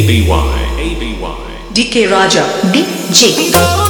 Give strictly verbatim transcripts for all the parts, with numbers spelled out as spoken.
A B Y, A B Y. D K Raja, D J.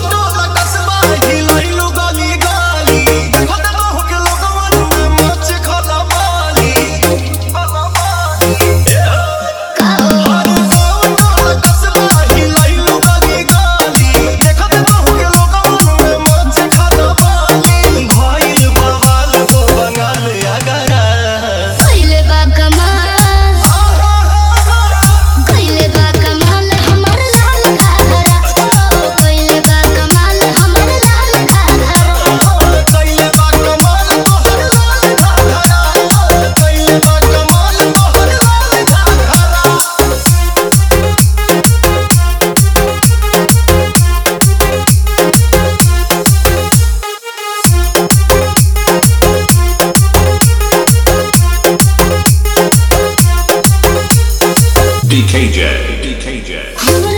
D K J, D K J.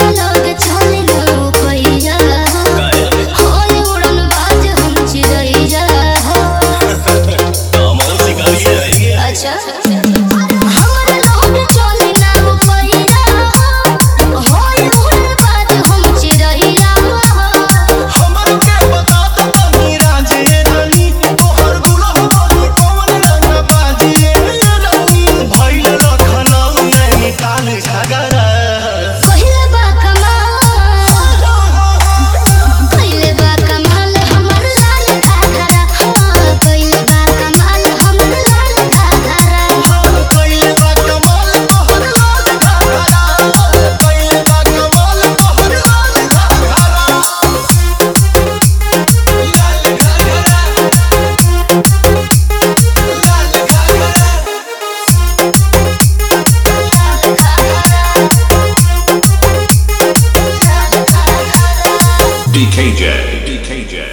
D K J, D K J.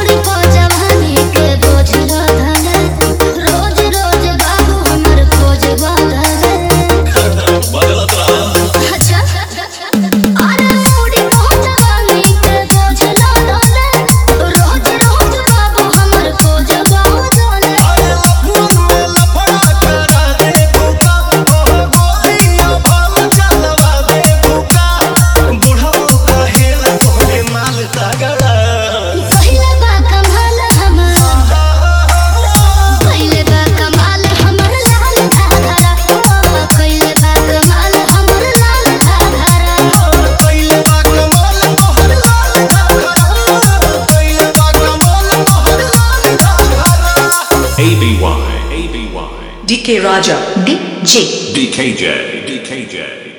A B Y, A B Y. D K Raja, D J. D K J, D K J.